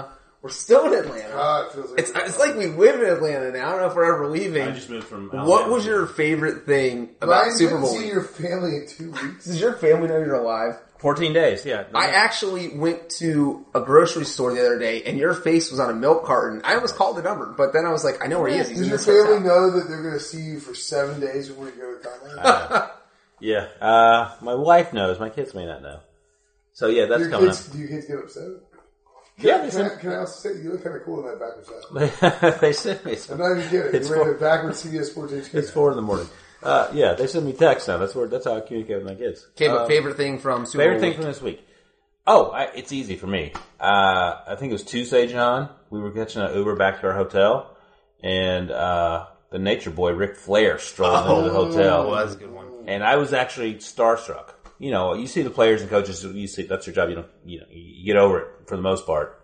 We're still in Atlanta. God, it feels like it's it's like we live in Atlanta now. I don't know if we're ever leaving. I just moved from. What Alabama. was your favorite thing about Ryan, Super you Bowl haven't seen week? your family in two weeks. Does your family know you're alive? fourteen days, yeah. I actually went to a grocery store the other day, and your face was on a milk carton. I almost called the number, but then I was like, I know where he is. He's Does in your this family hotel. know that they're going to see you for seven days before you go to Thailand? Yeah. Uh, my wife knows. My kids may not know. So, yeah, that's Your coming kids, do your kids get upset? Yeah, Can, they can, I, sent, can I also say, you look kind of cool in that backwards hat. they sent me I'm some. not even kidding. It's You're wearing for- a backwards C B S Sports H Q. It's four in the morning. Uh, yeah, they send me texts now. That's where that's how I communicate with my kids. Okay, but Um, favorite thing from Super Favorite Bowl thing week? from this week? Oh, I, it's easy for me. Uh, I think it was Tuesday, John. We were catching an Uber back to our hotel, and uh, the Nature Boy Ric Flair strolled into the hotel. Oh, that's a good one. And I was actually starstruck. You know, you see the players and coaches. You see that's your job. You know, you know, you get over it for the most part.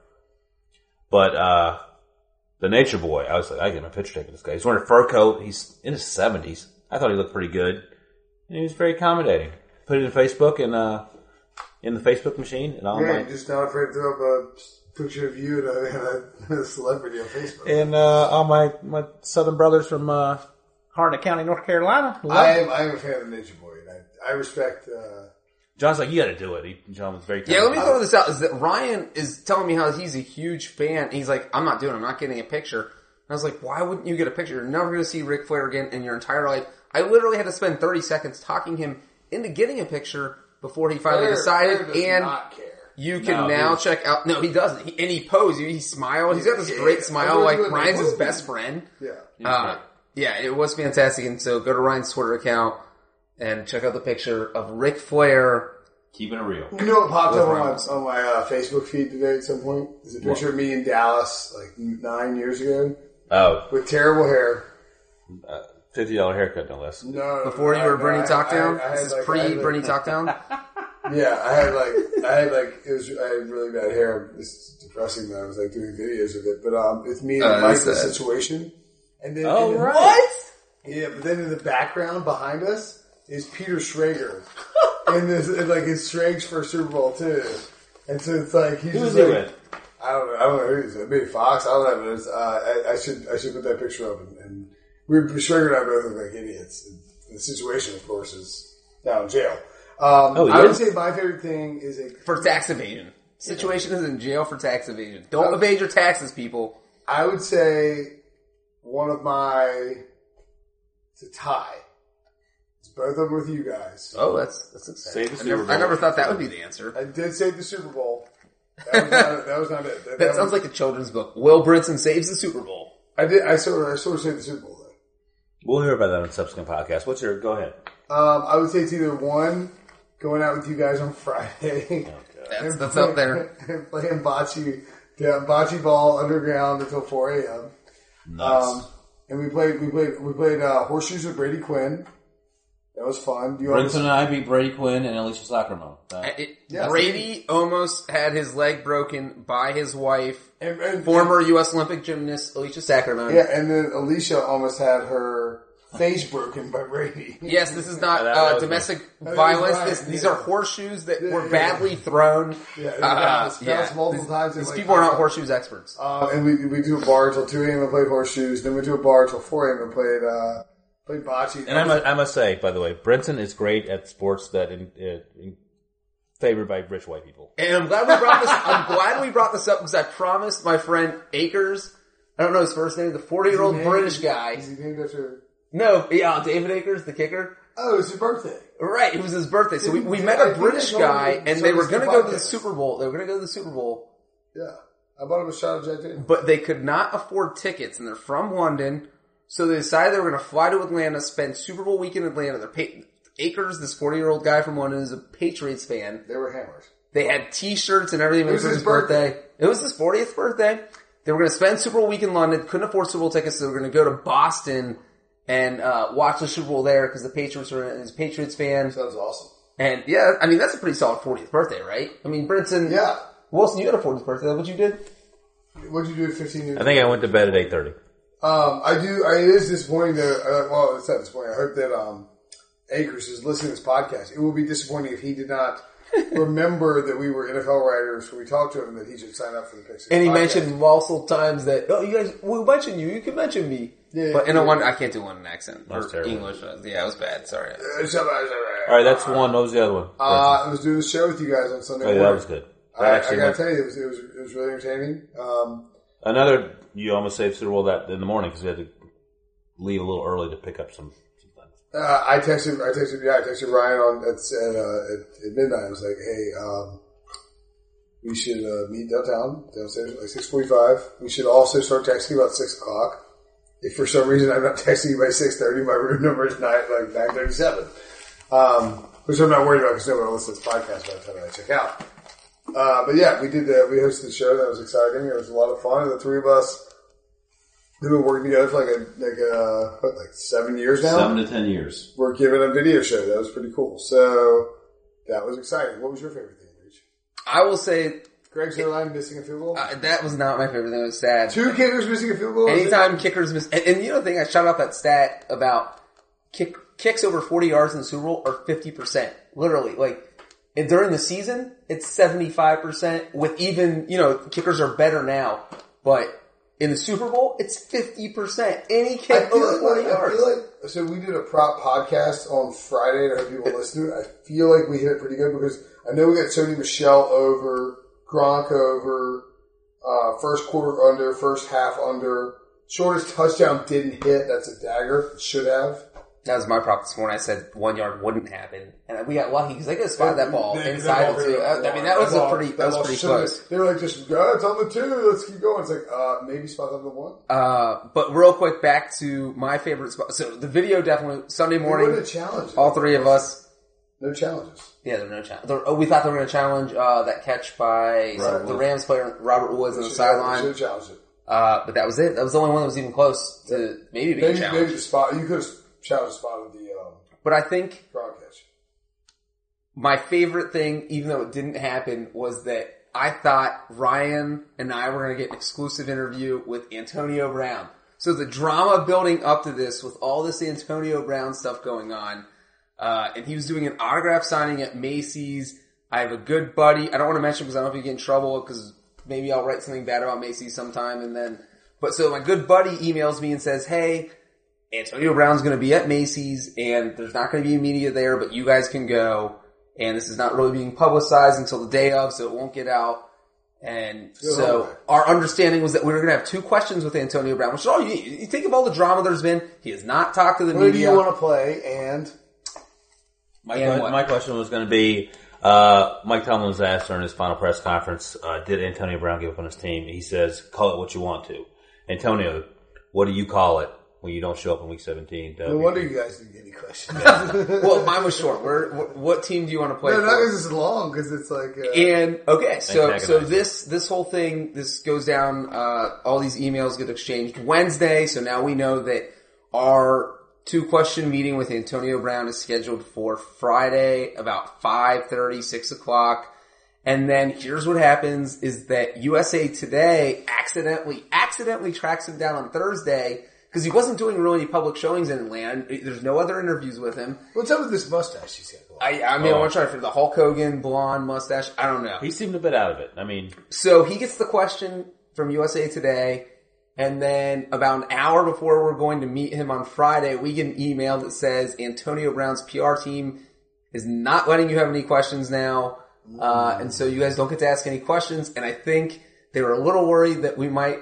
But uh, the Nature Boy, I was like, I get my picture taken. This guy. He's wearing a fur coat. He's in his seventies. I thought he looked pretty good, and he was very accommodating. Put it in Facebook and uh, in the Facebook machine, and all Yeah, my you're just not afraid to throw up a picture of you and a, and a celebrity on Facebook. and uh, all my my Southern brothers from uh, Harnett County, North Carolina. Love I it. am I am a fan of Nature Boy, and I, I respect. Uh, John's like, you got to do it. He, John was very Yeah, let me kind. throw this out. Is that Ryan is telling me how he's a huge fan. He's like, I'm not doing it. I'm not getting a picture. And I was like, why wouldn't you get a picture? You're never going to see Ric Flair again in your entire life. I literally had to spend thirty seconds talking him into getting a picture before he finally Flair- decided. Flair does and not care. you can No, now he's- check out. No, he doesn't. He, and he posed. He, he smiled. He's got this Yeah, great yeah. smile. I Like was doing Ryan's like, his whoa. best friend. Yeah. Uh, yeah, it was fantastic. And so go to Ryan's Twitter account and check out the picture of Ric Flair. Keeping it real. You know what popped With up on my, Ramos. on my uh, Facebook feed today at some point? Is a picture of me in Dallas like nine years ago Oh, with terrible hair. uh, fifty dollar haircut, no less. No, no, Before no, you were I- Bernie I- Talkdown? I- I had, This is like- I pre had, like- Bernie Talkdown? Yeah, I had like I had like it was I had really bad hair. It's depressing that I was like doing videos of it, but um, it's me and Uh, Mike that's the sad. situation. And then Oh, and then- right. What? Yeah, but then in the background behind us is Peter Schrager, and this and, like it's Schrager's first Super Bowl too. And so it's like he's Who just was he like, with? I don't know. I don't know who he's with. Maybe Fox. I don't know. But it's, uh, I, I should I should put that picture up. And, and we Schrager and I both look like idiots. And the situation, of course, is down in jail. Um, Oh, I yeah? would say my favorite thing is a. For tax evasion. Situation is in jail for tax evasion. Don't evade your taxes, people. I would say one of my. It's a tie. It's both of them with you guys. Oh, that's that's exciting. Save the I Super never, Bowl. I never thought that would be the answer. I did save the Super Bowl. That was not, that was not it. That, That that sounds was, like a children's book. Will Brinson saves the Super Bowl. I did. I sort of. I sort of saved the Super Bowl though. We'll hear about that on subsequent podcasts. What's your? Go ahead. Um, I would say it's either one going out with you guys on Friday. That's, and that's play- up there. And playing bocce, yeah, bocce ball underground until four a.m. Nuts. Um, and we played. We played. We played uh, horseshoes with Brady Quinn. That was fun. Do you Brinson always, and I beat Brady Quinn and Alicia Sacramone. Uh, It- Yeah. Brady almost had his leg broken by his wife, and, and, former U S Olympic gymnast Alicia Sacramone. Yeah, and then Alicia almost had her face broken by Brady. Yes, this is not That- that uh, was domestic That is violence. right, This, these yeah. are horseshoes that Yeah, were yeah. badly thrown. Yeah, it Uh, bounced, yeah. bounced multiple These- times. and, These like, people are not uh, horseshoes experts. Uh, and we we do a bar till two a.m. and played horseshoes. Then we do a bar till four a.m. and played uh, played bocce. and I must, I must say, by the way, Brinson is great at sports that in, in, in favored by rich white people. And I'm glad we brought this. I'm glad we brought this up because I promised my friend Akers. I don't know his first name. The forty-year-old Is he British named- guy. Is he named after? No, yeah, David Akers, the kicker. Oh, it's his birthday. Right, it was his birthday. So we, we Did- met I a think British I told guy, you- and so they were does going to the go to the podcast. Super Bowl. They were going to go to the Super Bowl, Yeah, I bought him a shot of Jack Daniels. but they could not afford tickets, and they're from London. So they decided they were going to fly to Atlanta, spend Super Bowl week in Atlanta. They're pa- Akers, this forty-year-old guy from London, is a Patriots fan. They were hammers. They had T-shirts and everything It was for his his birthday. birthday. It was his fortieth birthday. They were going to spend Super Bowl week in London. Couldn't afford Super Bowl tickets, so they were going to go to Boston and uh, watch the Super Bowl there because the Patriots were his Patriots fan. Sounds awesome. And yeah, I mean that's a pretty solid fortieth birthday, right? I mean, Brinson. Yeah. Wilson, you had a fortieth birthday. That's what you did? What'd you do at fifteen years? I think I went to bed at eight thirty. Um, I do. I, it is disappointing that. Uh, well, it's not disappointing. I hope that um, Akers is listening to this podcast. It will be disappointing if he did not remember that we were N F L writers when we talked to him that he should sign up for the Pick Six And he podcast. mentioned multiple times that, oh, you guys, we'll mention you, you can mention me. Yeah, but in yeah. a one, I can't do one accent. That was Or terrible. English. Yeah, it was bad. Sorry. Uh, All right, that's one. What was the other one? Uh, I was doing a show with you guys on Sunday oh, yeah, morning. that was good. That I, I actually gotta went- tell you, it was, it was it was really entertaining. Um, Another, you almost saved Super Bowl that in the morning because we had to leave a little early to pick up some, some things. uh, I texted, I texted, yeah, I texted Ryan on at at, uh, at, at midnight. I was like, hey, um, we should uh, meet downtown downstairs at like six forty-five. We should also start texting about six o'clock. If for some reason I'm not texting you by six thirty, my room number is nine like nine thirty seven. Um, which I'm not worried about because nobody will listen to this podcast by the time I check out. Uh, but yeah, we did the, we hosted the show. That was exciting. It was a lot of fun. And the three of us have been working together for like a, like a, what, like seven years now? Seven to ten years. We're giving a video show. That was pretty cool. So that was exciting. What was your favorite thing, Reach? I will say, Greg's line missing a field goal? uh, that was not my favorite thing. It was sad. Two kickers missing a field goal? Anytime kickers miss, and, and you know the thing, I shot out that stat about kick, kicks over forty yards in the Super Bowl are fifty percent. Literally, like, and during the season, it's seventy-five percent with even, you know, kickers are better now, but in the Super Bowl, it's fifty percent. Any I kick feel, over like, forty I yards. feel like, so we did a prop podcast on Friday and I hope people listen to it. I feel like we hit it pretty good because I know we got Sony Michel over, Gronk over, uh, first quarter under, first half under. Shortest touchdown didn't hit. That's a dagger. It should have. That was my prop this morning. I said one yard wouldn't happen, and we got lucky because they could have spotted that ball They- inside that the two. ball- I mean, that was a ball- pretty, that was ball pretty should've- close. They were like, just, oh, it's on the two. Let's keep going. It's like, uh, maybe spot on the one. Uh, but real quick, back to my favorite spot. So the video definitely Sunday They morning. wouldn't have challenged. All three of us. No challenges. Yeah, there are no challenge. Oh, we thought they were going to challenge uh, that catch by Robert the Woods. Rams player Robert Woods on the Should sideline. have challenged it. Uh, but that was it. That was the only one that was even close to maybe being Maybe, challenged. maybe the spot. You could have challenged the spot of the um, But I think Gronk catch. my favorite thing, even though it didn't happen, was that I thought Ryan and I were going to get an exclusive interview with Antonio Brown. So the drama building up to this with all this Antonio Brown stuff going on, uh, and he was doing an autograph signing at Macy's. I have a good buddy. I don't want to mention because I don't know if you get in trouble because maybe I'll write something bad about Macy's sometime and then, but so my good buddy emails me and says, hey, Antonio Brown's going to be at Macy's and there's not going to be media there, but you guys can go. And this is not really being publicized until the day of, so it won't get out. And Good so holiday. our understanding was that we were going to have two questions with Antonio Brown, which is all you need. You think of all the drama there's been. He has not talked to the Where do media. you want to play? And My, And que- what? my question was going to be, uh, Mike Tomlin was asked during his final press conference, uh, did Antonio Brown give up on his team? He says, call it what you want to. Antonio, what do you call it when you don't show up in week seventeen? no wonder you guys didn't get any questions. Well, mine was short. Where, what, what team do you want to play no, for? not because it's long, because it's like. Uh, And okay, so so Antagonizing. this this whole thing this goes down. Uh, all these emails get exchanged Wednesday. So now we know that our two question meeting with Antonio Brown is scheduled for Friday about five thirty, six o'clock. And then here's what happens: is that U S A Today accidentally accidentally tracks him down on Thursday because he wasn't doing really any public showings in Atlanta. There's no other interviews with him. What's up with this mustache he's got? I, I mean, I want to try to figure the Hulk Hogan blonde mustache. I don't know. He seemed a bit out of it. I mean, So he gets the question from U S A Today, and then about an hour before we're going to meet him on Friday, we get an email that says Antonio Brown's P R team is not letting you have any questions now, uh, and so you guys don't get to ask any questions. And I think they were a little worried that we might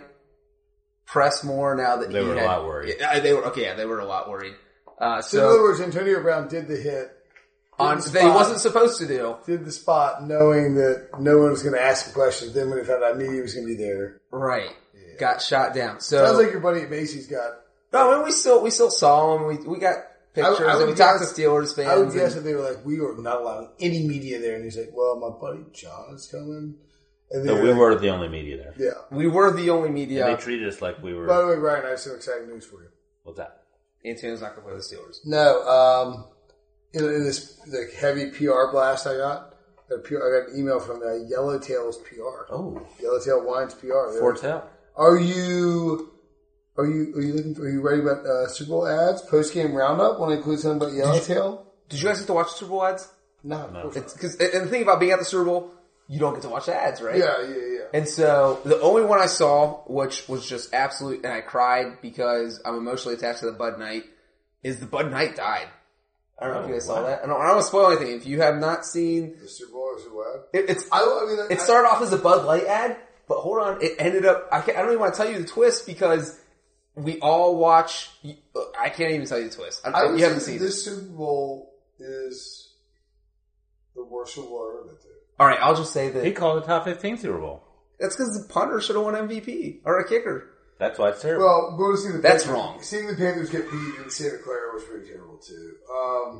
press more now that They he were a had- lot worried. Yeah, they were okay. Yeah, they were a lot worried. Uh, So, in other so words, Antonio Brown did the hit. did on the that he spot, wasn't supposed to do. Did the spot knowing that no one was going to ask him questions. Then when he found out media was going to be there. Right. Got shot down. So Sounds like your buddy at Macy's got. no, I mean, we still we still saw him. We we got pictures I- I and would we talked guess- to Steelers fans. I would and- guess that they were like, we are not allowing any media there. And he's like, well, my buddy John is coming. And so they're we like, were the only media there. Yeah. we were the only media. And they treated us like we were. By the way, Ryan, I have some exciting news for you. What's that? Antonio's not going to play the Steelers. No, um, in, in this like heavy P R blast I got, a P R, I got an email from uh, Yellowtail's P R. Oh, Yellowtail Wines P R. They're- Fortel. Are you are you are you looking for, are you ready about uh, Super Bowl ads? Post game roundup want to include something about Yellowtail? Did you guys get to watch the Super Bowl ads? No, of course It's, cause, and the thing about being at the Super Bowl, you don't get to watch the ads, right? Yeah, yeah, yeah. And so the only one I saw, which was just absolute, and I cried because I'm emotionally attached to the Bud Knight, is the Bud Knight died. I don't know if you guys saw that. I don't, I don't want to spoil anything. If you have not seen The Super Bowl is a what? it, it's, I, I mean, it I- started off as a Bud Light ad, but hold on, it ended up. I, can't, I don't even want to tell you the twist because we all watch. I can't even tell you the twist. I, I would you haven't say seen this it. Super Bowl is the worst Super Bowl I've ever been to. All right, I'll just say He that called the top fifteen Super Bowl. that's because the punter should have won M V P or a kicker. That's why it's terrible. Well, going to see the That's Panthers, wrong. Seeing the Panthers get beat in Santa Clara was pretty terrible too. Um,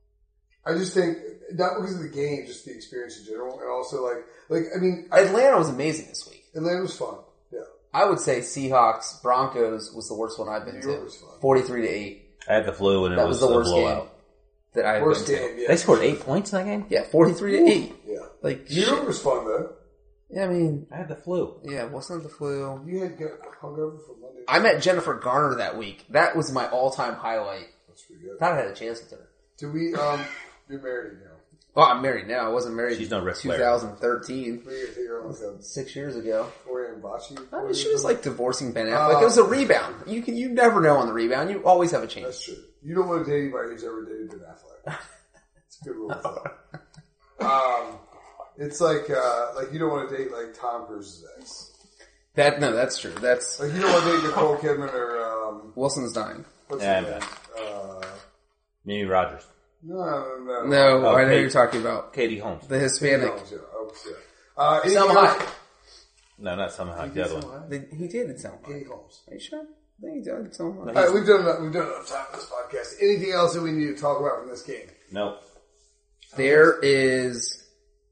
I just think not because of the game, just the experience in general, and also like, like I mean, I, Atlanta was amazing this week. Atlanta was fun. Yeah, I would say Seahawks Broncos was the worst one I've been New York to. was fun. Forty-three to eight. I had the flu and it That was, was the a worst game blowout. that I've Worst been game. to. Yeah, They scored eight points in that game? Yeah, forty-three to eight. Yeah, Like New York shit. was fun though. Yeah, I mean, I had the flu. yeah, wasn't the flu? You had got hungover for Monday. I met Jennifer Garner that week. That was my all-time highlight. That's pretty good. Thought I had a chance with her. Do we? Um, you're married now. Well, I'm married now. I wasn't married She's no Ric Flair. twenty thirteen, We gotta take her on like a six years ago. four a.m. bocce. I mean, she was like divorcing Ben Affleck. It was a rebound. You can, you never know on the rebound. You always have a chance. That's true. You don't want to date anybody who's ever dated Ben Affleck. It's a good rule of thumb. Um, it's like uh, like you don't want to date like Tom Cruise's ex. That no, that's true. That's Like you don't want to date Nicole Kidman or um, Wilson's dying. what's Yeah, her name? Uh, Mimi Rogers. no, no, no. No, Oh, I know who Kate. you're talking about. Katie Holmes. The Hispanic. Yeah, oh, yeah. Uh, anything Selma else? Hayek. No, not somehow. The other one. They- He did it Selma Katie Hayek. Holmes. Are you sure? I think he did Selma Hayek. All right, we've done enough, we've done enough time for this podcast. Anything else that we need to talk about from this game? No. There is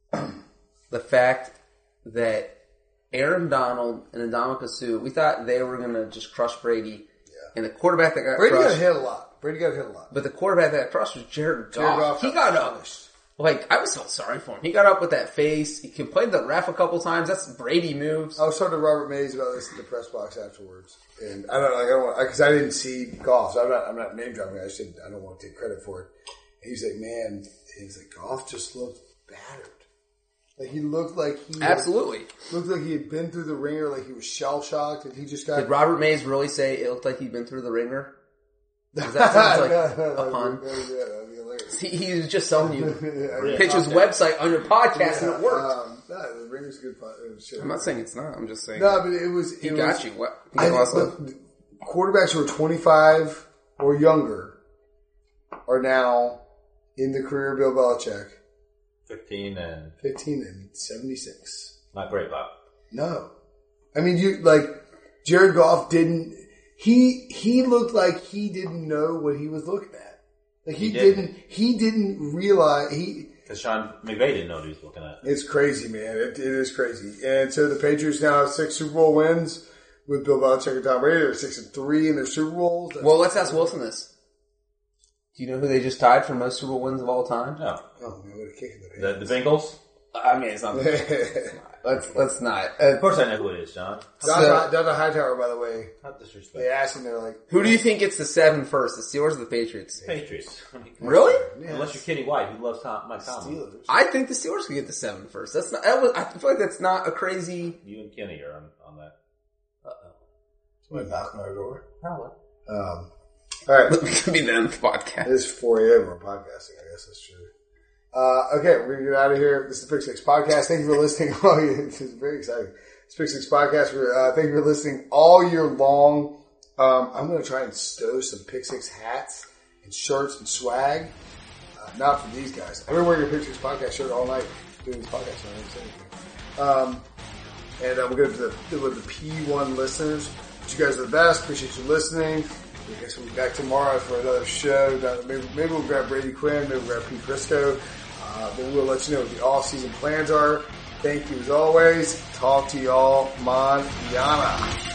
the fact that Aaron Donald and Ndamukong Suh, we thought they were going to just crush Brady. And the quarterback that got Brady got crushed, hit a lot. Brady got hit a lot. but the quarterback that got crushed was Jared Goff. Jared Goff he got up. Like, I was felt sorry for him. He got up with that face. He complained to the ref a couple times. That's Brady moves. I was talking to Robert Mays about this in the press box afterwards, and I don't like I don't want because I didn't see Goff. So I'm not I'm not name dropping. I just didn't, I don't want to take credit for it. And he's like, man, he's like Goff just looked battered. Like he looked like he Absolutely. had, looked like he had been through the ringer, like he was shell shocked, and he just got. Did Robert Mays really say it looked like he'd been through the ringer? Is that sounds like no, no, a pun? Yeah, that'd be hilarious. He, he was just selling you Yeah, pitch his website on your podcast and it worked. Um, no, the ringer's a good fun. It was shit. I'm not saying it's not. I'm just saying No, but it was. It he was, got you. What? He I, lost but it. quarterbacks who are twenty-five or younger are now in the career of Bill Belichick, fifteen and fifteen and seventy-six. not great, Bob. No. I mean, you, like, Jared Goff didn't, he, he looked like he didn't know what he was looking at. Like, he, He didn't. didn't, he didn't realize, he, Because Sean McVay didn't know what he was looking at. it's crazy, man. It, it is crazy. And so the Patriots now have six Super Bowl wins with Bill Belichick and Tom Brady. They're six and three in their Super Bowls. That's- Well, let's ask Wilson this. Do you know who they just tied for most Super Bowl wins of all time? No. Oh, man, what a kick in the The, pants. the Bengals? I mean, it's not. let's let's not. Of Uh, course I know who it is, John. Donna, Donna Hightower, by the way, Not disrespect. they asked him, they're like, who do you think gets the seven first? The Steelers or the Patriots? Patriots. Really? yeah, Unless you're Kenny White, who loves Tom, Mike Tomlin. Steelers. I think the Steelers could get the seven first. That's not. That was, I feel like that's not a crazy. You and Kenny are on, on that. Somebody knock on our door. Probably. Um, all right. It could be the end of the podcast. It is four a.m. We're podcasting. I guess that's true. Uh, okay, we're going to get out of here. This is the Pick Six Podcast. Thank you for listening. Oh, yeah, this is very exciting. It's Pick Six Podcast. We're, uh, thank you for listening all year long. Um, I'm going to try and stow some Pick Six hats and shirts and swag. Uh, not for these guys. I've been wearing a Pick Six Podcast shirt all night doing this podcast. So I didn't say anything. Um, and uh, we're going to do the, the P one listeners. But you guys are the best. Appreciate you listening. I guess we'll be back tomorrow for another show. Maybe, maybe we'll grab Brady Quinn. Maybe we'll grab Pete Prisco. Uh, but we'll let you know what the off-season plans are. Thank you as always. Talk to y'all manana.